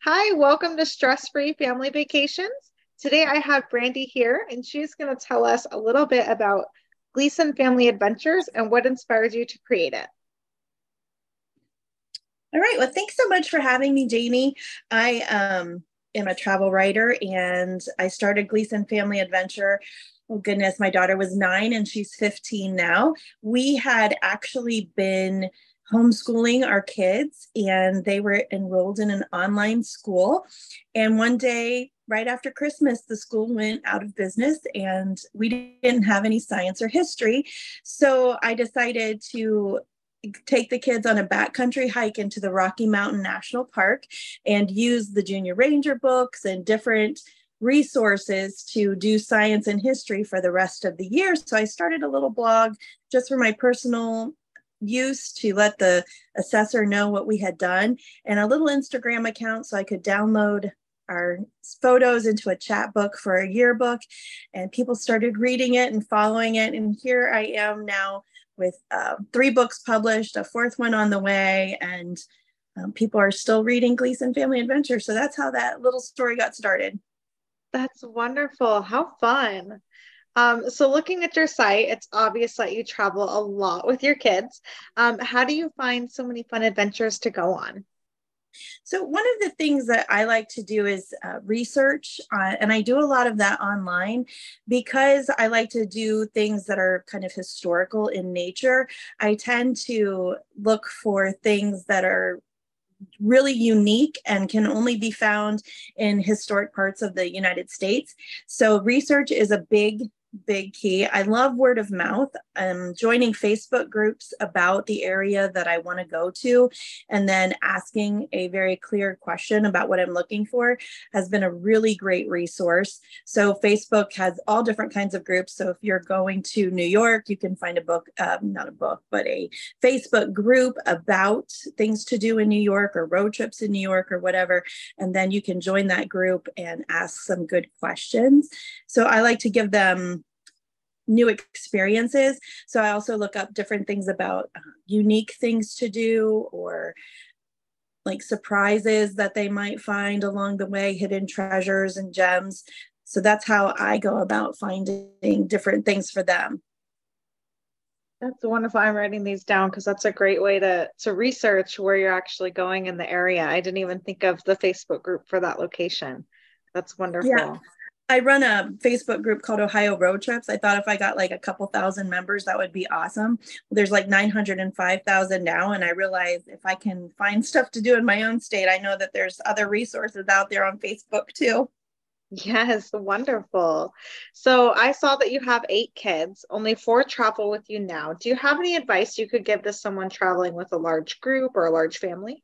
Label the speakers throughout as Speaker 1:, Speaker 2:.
Speaker 1: Hi, welcome to Stress Free Family Vacations. Today I have Brandy here, and she's going to tell us a little bit about Gleason Family Adventures and what inspires you to create it.
Speaker 2: All right. Well, thanks so much for having me, Jamie. I am a travel writer and I started Gleason Family Adventure. Oh, goodness. My daughter was 9 and she's 15 now. We had actually been homeschooling our kids and they were enrolled in an online school. And one day, right after Christmas, the school went out of business and we didn't have any science or history. So I decided to take the kids on a backcountry hike into the Rocky Mountain National Park and use the Junior Ranger books and different resources to do science and history for the rest of the year. So I started a little blog just for my personal use to let the assessor know what we had done, and a little Instagram account so I could download our photos into a chat book for a yearbook, and people started reading it and following it. And here I am now with 3 books published, a 4th one on the way, and people are still reading Gleason Family Adventure. So that's how that little story got started.
Speaker 1: That's wonderful. How fun. So looking at your site, it's obvious that you travel a lot with your kids. How do you find so many fun adventures to go on?
Speaker 2: So one of the things that I like to do is research, and I do a lot of that online because I like to do things that are kind of historical in nature. I tend to look for things that are really unique and can only be found in historic parts of the United States. So research is a big key. I love word of mouth. Joining Facebook groups about the area that I want to go to, and then asking a very clear question about what I'm looking for has been a really great resource. So Facebook has all different kinds of groups. So if you're going to New York, you can find a book, not a book, but a Facebook group about things to do in New York or road trips in New York or whatever. And then you can join that group and ask some good questions. So I like to give them new experiences. So I also look up different things about unique things to do, or like surprises that they might find along the way, hidden treasures and gems. So that's how I go about finding different things for them.
Speaker 1: That's wonderful. I'm writing these down because that's a great way to research where you're actually going in the area. I didn't even think of the Facebook group for that location. That's
Speaker 2: Yeah.
Speaker 1: wonderful.
Speaker 2: I run a Facebook group called Ohio Road Trips. I thought if I got like a couple thousand members, that would be awesome. There's like 905,000 now. And I realize if I can find stuff to do in my own state, I know that there's other resources out there on Facebook too.
Speaker 1: Yes, wonderful. So I saw that you have 8 kids, only 4 travel with you now. Do you have any advice you could give to someone traveling with a large group or a large family?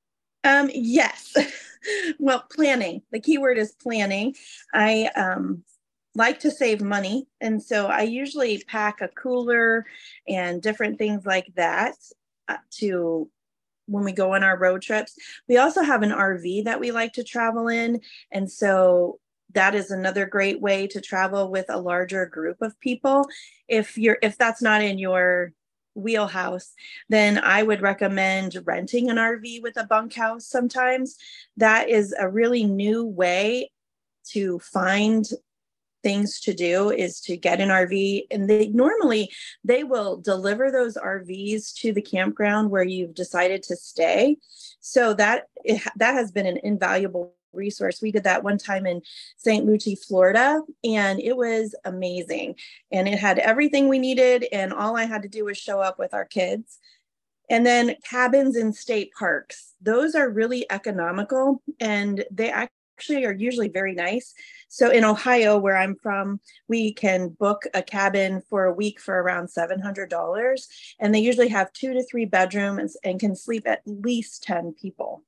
Speaker 2: Yes. Well, planning. The key word is planning. I like to save money. And so I usually pack a cooler and different things like that to when we go on our road trips. We also have an RV that we like to travel in. And so that is another great way to travel with a larger group of people. If that's not in your wheelhouse, then I would recommend renting an RV with a bunkhouse sometimes. That is a really new way to find things to do, is to get an RV, and they will deliver those RVs to the campground where you've decided to stay. So that has been an invaluable resource. We did that one time in St. Lucie, Florida, and it was amazing. And it had everything we needed, and all I had to do was show up with our kids. And then cabins in state parks. Those are really economical, and they actually are usually very nice. So in Ohio, where I'm from, we can book a cabin for a week for around $700. And they usually have 2 to 3 bedrooms and can sleep at least 10 people.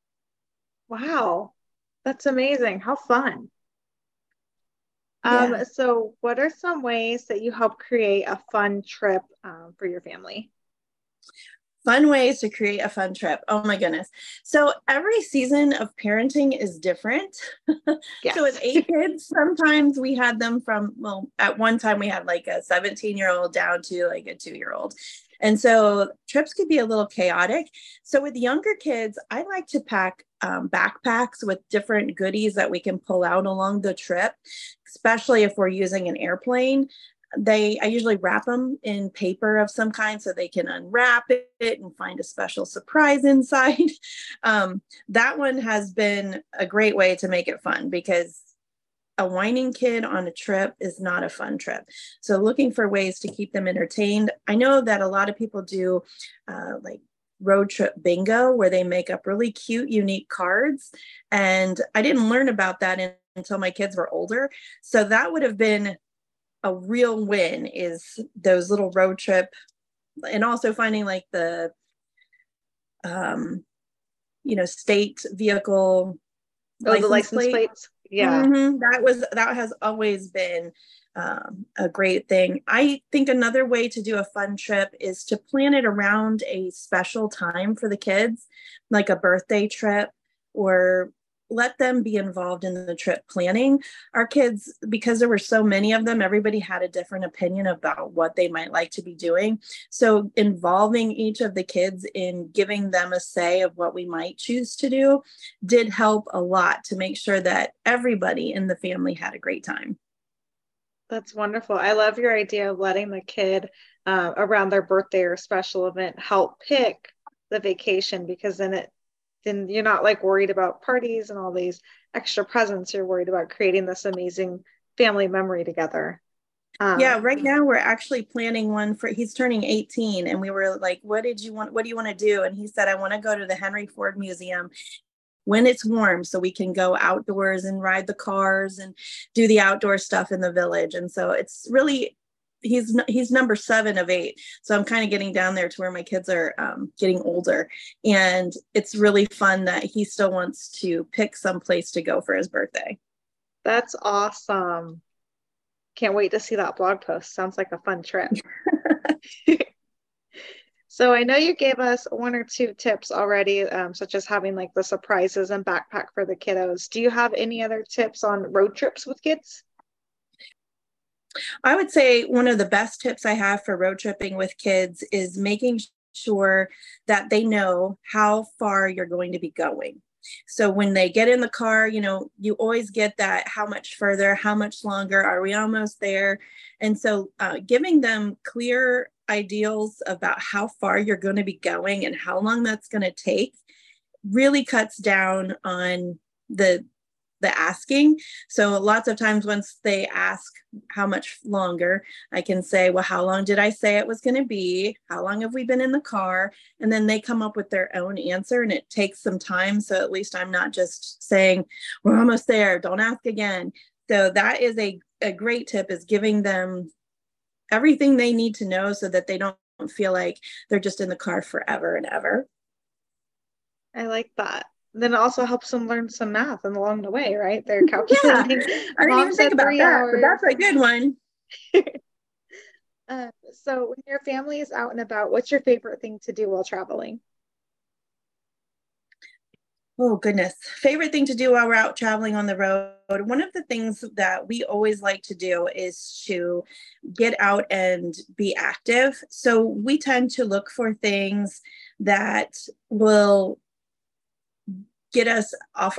Speaker 1: Wow, that's amazing. How fun.
Speaker 2: Yeah.
Speaker 1: So what are some ways that you help create a fun trip for your family?
Speaker 2: Fun ways to create a fun trip. Oh my goodness. So every season of parenting is different. So with
Speaker 1: Yes.
Speaker 2: 8 kids, sometimes we had them from, well, at one time we had like a 17-year-old down to like a 2-year-old. And so trips could be a little chaotic. So with younger kids, I like to pack backpacks with different goodies that we can pull out along the trip, especially if we're using an airplane. I usually wrap them in paper of some kind so they can unwrap it and find a special surprise inside. That one has been a great way to make it fun, because a whining kid on a trip is not a fun trip. So looking for ways to keep them entertained. I know that a lot of people do like road trip bingo, where they make up really cute, unique cards. And I didn't learn about that until my kids were older. So that would have been a real win, is those little road trip, and also finding like the, state vehicle
Speaker 1: The license plates. Yeah.
Speaker 2: Mm-hmm. That has always been a great thing. I think another way to do a fun trip is to plan it around a special time for the kids, like a birthday trip, or let them be involved in the trip planning. Our kids, because there were so many of them, everybody had a different opinion about what they might like to be doing. So involving each of the kids in giving them a say of what we might choose to do did help a lot to make sure that everybody in the family had a great time.
Speaker 1: That's wonderful. I love your idea of letting the kid around their birthday or special event help pick the vacation, because then you're not like worried about parties and all these extra presents. You're worried about creating this amazing family memory together.
Speaker 2: Yeah, right now we're actually planning one he's turning 18, and we were like, what do you want to do? And he said, I want to go to the Henry Ford Museum when it's warm, so we can go outdoors and ride the cars and do the outdoor stuff in the village. And so it's really, he's number 7 of 8. So I'm kind of getting down there to where my kids are getting older. And it's really fun that he still wants to pick some place to go for his birthday.
Speaker 1: That's awesome. Can't wait to see that blog post. Sounds like a fun trip. So I know you gave us 1 or 2 tips already, such as having like the surprises and backpack for the kiddos. Do you have any other tips on road trips with kids?
Speaker 2: I would say one of the best tips I have for road tripping with kids is making sure that they know how far you're going to be going. So when they get in the car, you always get that, how much further, how much longer, are we almost there? And so giving them clear ideals about how far you're going to be going and how long that's going to take really cuts down on the asking. So lots of times once they ask how much longer, I can say, well, how long did I say it was going to be? How long have we been in the car? And then they come up with their own answer, and it takes some time. So at least I'm not just saying, we're almost there, don't ask again. So that is a great tip, is giving them everything they need to know so that they don't feel like they're just in the car forever and ever.
Speaker 1: I like that. Then it also helps them learn some math along the way, right? They're calculating.
Speaker 2: Yeah, I didn't even think about that, but that's a good one.
Speaker 1: So when your family is out and about, what's your favorite thing to do while traveling?
Speaker 2: Oh, goodness. Favorite thing to do while we're out traveling on the road. One of the things that we always like to do is to get out and be active. So we tend to look for things that will get us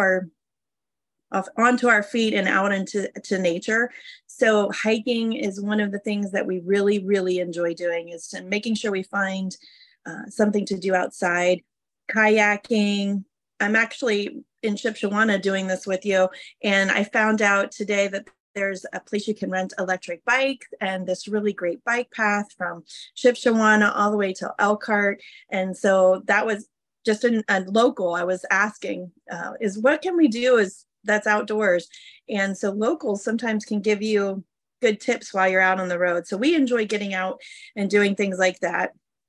Speaker 2: onto our feet and out into nature. So hiking is one of the things that we really, really enjoy doing, is to making sure we find something to do outside. Kayaking. I'm actually in Shipshewana doing this with you, and I found out today that there's a place you can rent electric bikes and this really great bike path from Shipshewana all the way to Elkhart. And so that was just a local. I was asking, is what can we do that's outdoors? And so locals sometimes can give you good tips while you're out on the road. So we enjoy getting out and doing things like that.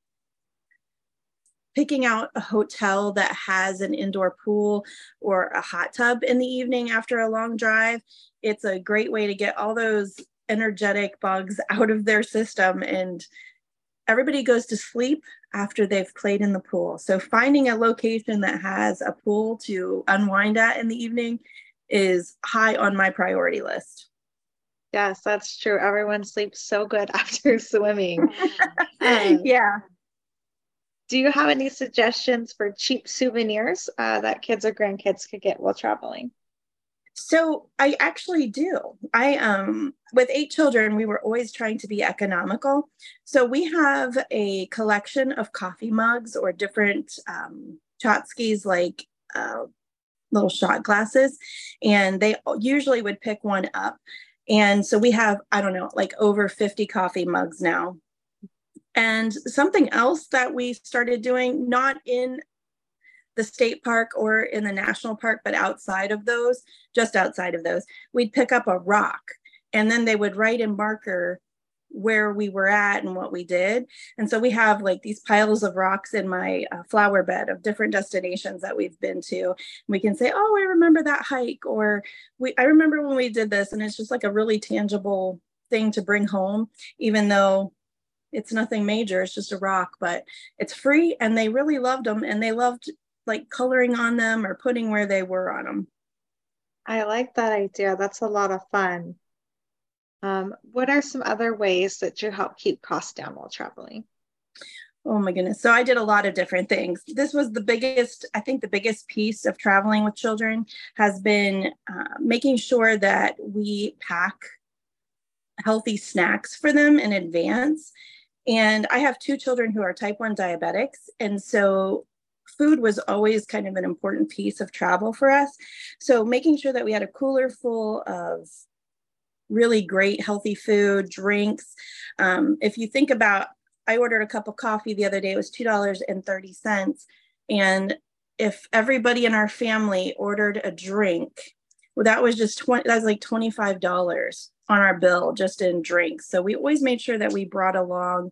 Speaker 2: Picking out a hotel that has an indoor pool or a hot tub in the evening after a long drive. It's a great way to get all those energetic bugs out of their system, and everybody goes to sleep after they've played in the pool. So finding a location that has a pool to unwind at in the evening is high on my priority list.
Speaker 1: Yes, that's true. Everyone sleeps so good after swimming.
Speaker 2: Yeah.
Speaker 1: Do you have any suggestions for cheap souvenirs that kids or grandkids could get while traveling?
Speaker 2: So I actually do. I with 8 children, we were always trying to be economical. So we have a collection of coffee mugs or different tchotchkes, like little shot glasses, and they usually would pick one up. And so we have, I don't know, like over 50 coffee mugs now. And something else that we started doing, not in the state park or in the national park, but outside of those, just outside of those, we'd pick up a rock and then they would write in marker where we were at and what we did. And so we have like these piles of rocks in my flower bed of different destinations that we've been to. We can say, oh, I remember that hike, or I remember when we did this. And it's just like a really tangible thing to bring home, even though it's nothing major, it's just a rock, but it's free. And they really loved them, and they loved like coloring on them or putting where they were on them.
Speaker 1: I like that idea. That's a lot of fun. What are some other ways that you help keep costs down while traveling?
Speaker 2: Oh my goodness. So I did a lot of different things. This was the biggest, I think the biggest piece of traveling with children has been making sure that we pack healthy snacks for them in advance. And I have 2 children who are type 1 diabetics. And so food was always kind of an important piece of travel for us. So making sure that we had a cooler full of really great healthy food, drinks. If you think about, I ordered a cup of coffee the other day, it was $2.30. And if everybody in our family ordered a drink, well, that was just that was like $25 on our bill just in drinks. So we always made sure that we brought along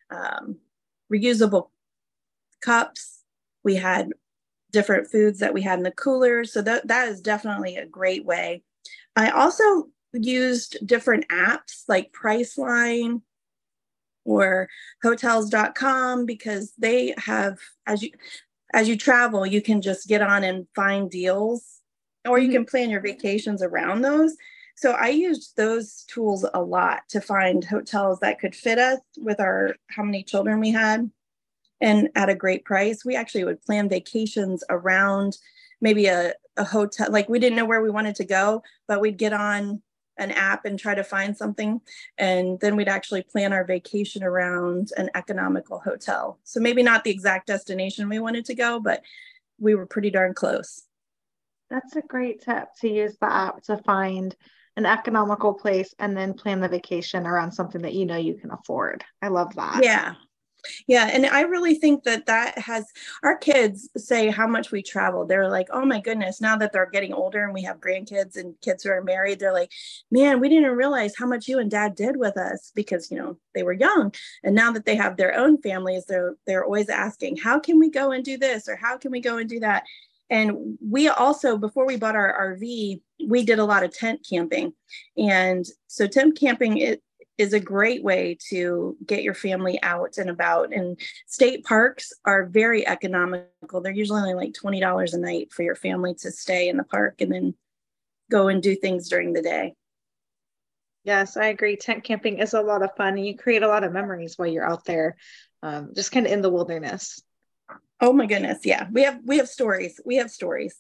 Speaker 2: reusable cups. We had different foods that we had in the coolers. So that is definitely a great way. I also used different apps like Priceline or hotels.com, because they have, as you travel, you can just get on and find deals, or you can plan your vacations around those. So I used those tools a lot to find hotels that could fit us with our how many children we had, and at a great price. We actually would plan vacations around maybe a hotel. Like we didn't know where we wanted to go, but we'd get on an app and try to find something. And then we'd actually plan our vacation around an economical hotel. So maybe not the exact destination we wanted to go, but we were pretty darn close.
Speaker 1: That's a great tip, to use the app to find an economical place and then plan the vacation around something that you know you can afford. I love that.
Speaker 2: Yeah. Yeah. And I really think that has, our kids say how much we travel. They're like, oh my goodness, now that they're getting older and we have grandkids and kids who are married, they're like, man, we didn't realize how much you and dad did with us, because, you know, they were young. And now that they have their own families, they're always asking, how can we go and do this? Or how can we go and do that? And we also, before we bought our RV, we did a lot of tent camping. And so tent camping, is a great way to get your family out and about. And state parks are very economical. They're usually only like $20 a night for your family to stay in the park and then go and do things during the day.
Speaker 1: Yes, I agree. Tent camping is a lot of fun, and you create a lot of memories while you're out there, just kind of in the wilderness.
Speaker 2: Oh my goodness. Yeah. We have stories. We have stories.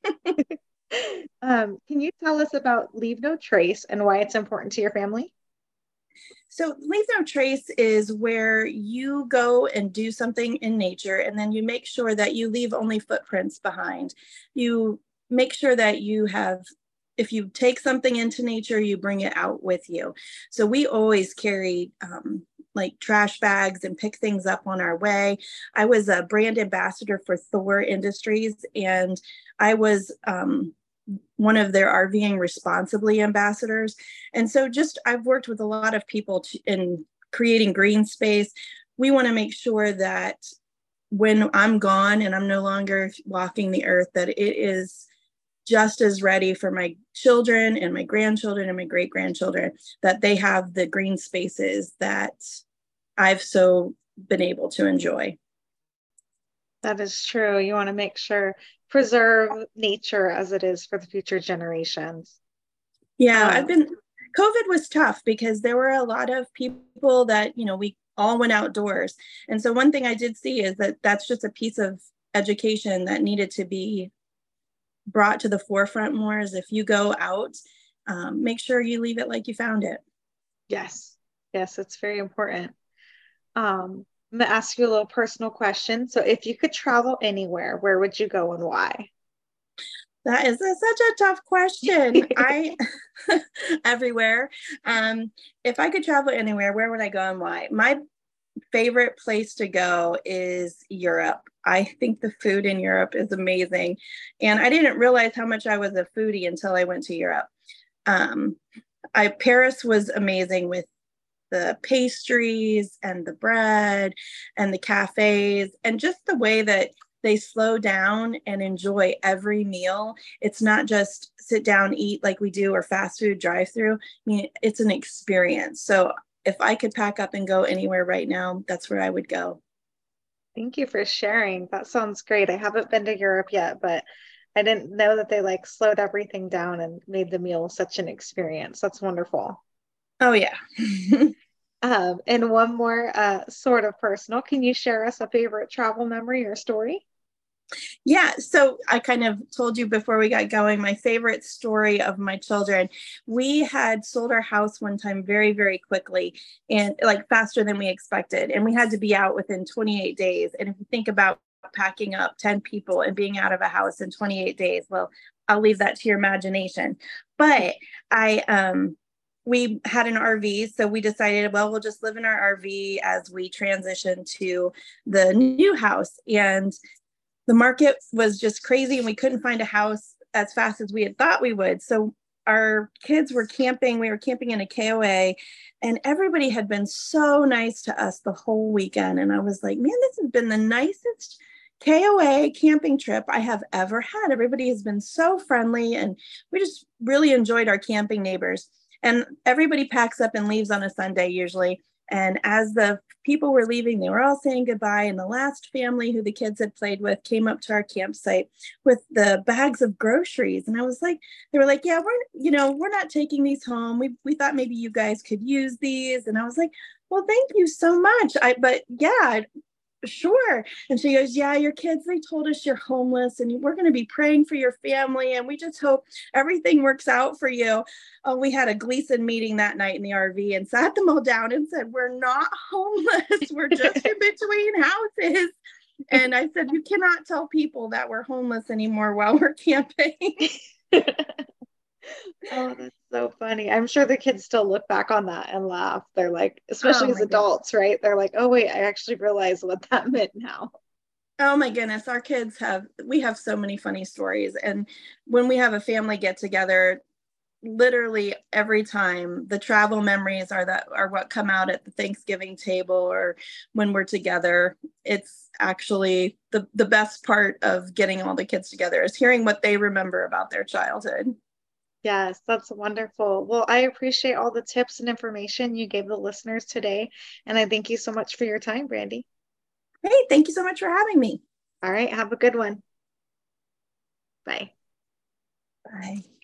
Speaker 1: Can you tell us about Leave No Trace and why it's important to your family?
Speaker 2: So Leave No Trace is where you go and do something in nature, and then you make sure that you leave only footprints behind. You make sure that you have, if you take something into nature, you bring it out with you. So we always carry like trash bags and pick things up on our way. I was a brand ambassador for Thor Industries, and I was one of their RVing responsibly ambassadors. And so I've worked with a lot of people in creating green space. We want to make sure that when I'm gone and I'm no longer walking the earth, that it is just as ready for my children and my grandchildren and my great grandchildren, that they have the green spaces that I've so been able to enjoy.
Speaker 1: That is true. You want to make sure, preserve nature as it is for the future generations.
Speaker 2: Yeah, COVID was tough because there were a lot of people that, you know, we all went outdoors. And so one thing I did see is that that's just a piece of education that needed to be brought to the forefront more, is if you go out, make sure you leave it like you found it.
Speaker 1: Yes. Yes, it's very important. I'm gonna ask you a little personal question. So if you could travel anywhere, where would you go and why?
Speaker 2: That is such a tough question. I everywhere. If I could travel anywhere, where would I go and why? My favorite place to go is Europe. I think the food in Europe is amazing. And I didn't realize how much I was a foodie until I went to Europe. Um, Paris was amazing with the pastries and the bread and the cafes and just the way that they slow down and enjoy every meal. It's not just sit down, eat like we do, or fast food drive through. I mean, it's an experience. So if I could pack up and go anywhere right now, that's where I would go.
Speaker 1: Thank you for sharing. That sounds great. I haven't been to Europe yet, but I didn't know that they like slowed everything down and made the meal such an experience. That's wonderful.
Speaker 2: Oh, yeah.
Speaker 1: And one more sort of personal. Can you share us a favorite travel memory or story?
Speaker 2: Yeah, so I kind of told you before we got going, my favorite story of my children. We had sold our house one time very, very quickly, and like faster than we expected. And we had to be out within 28 days. And if you think about packing up 10 people and being out of a house in 28 days, well, I'll leave that to your imagination. But we had an RV, so we decided, well, we'll just live in our RV as we transition to the new house. And the market was just crazy and we couldn't find a house as fast as we had thought we would. So our kids were camping. We were camping in a KOA and everybody had been so nice to us the whole weekend. And I was like, man, this has been the nicest KOA camping trip I have ever had. Everybody has been so friendly and we just really enjoyed our camping neighbors. And everybody packs up and leaves on a Sunday usually. And as the people were leaving, they were all saying goodbye. And the last family who the kids had played with came up to our campsite with the bags of groceries. And I was like, they were like, yeah, we're not taking these home. We thought maybe you guys could use these. And I was like, well, thank you so much. But yeah, sure. And she goes, yeah, your kids, they told us you're homeless and we're going to be praying for your family. And we just hope everything works out for you. We had a Gleason meeting that night in the RV and sat them all down and said, we're not homeless. We're just in between houses. And I said, you cannot tell people that we're homeless anymore while we're camping.
Speaker 1: Oh, that's so funny. I'm sure the kids still look back on that and laugh. They're like,
Speaker 2: Oh
Speaker 1: especially as
Speaker 2: my goodness.
Speaker 1: adults, right? They're like, oh, wait, I actually realize what that meant now.
Speaker 2: Oh my goodness, we have so many funny stories. And when we have a family get together, literally every time the travel memories are what come out at the Thanksgiving table or when we're together. It's actually the best part of getting all the kids together is hearing what they remember about their childhood.
Speaker 1: Yes, that's wonderful. Well, I appreciate all the tips and information you gave the listeners today. And I thank you so much for your time, Brandy.
Speaker 2: Hey, thank you so much for having me.
Speaker 1: All right, have a good one. Bye.
Speaker 2: Bye.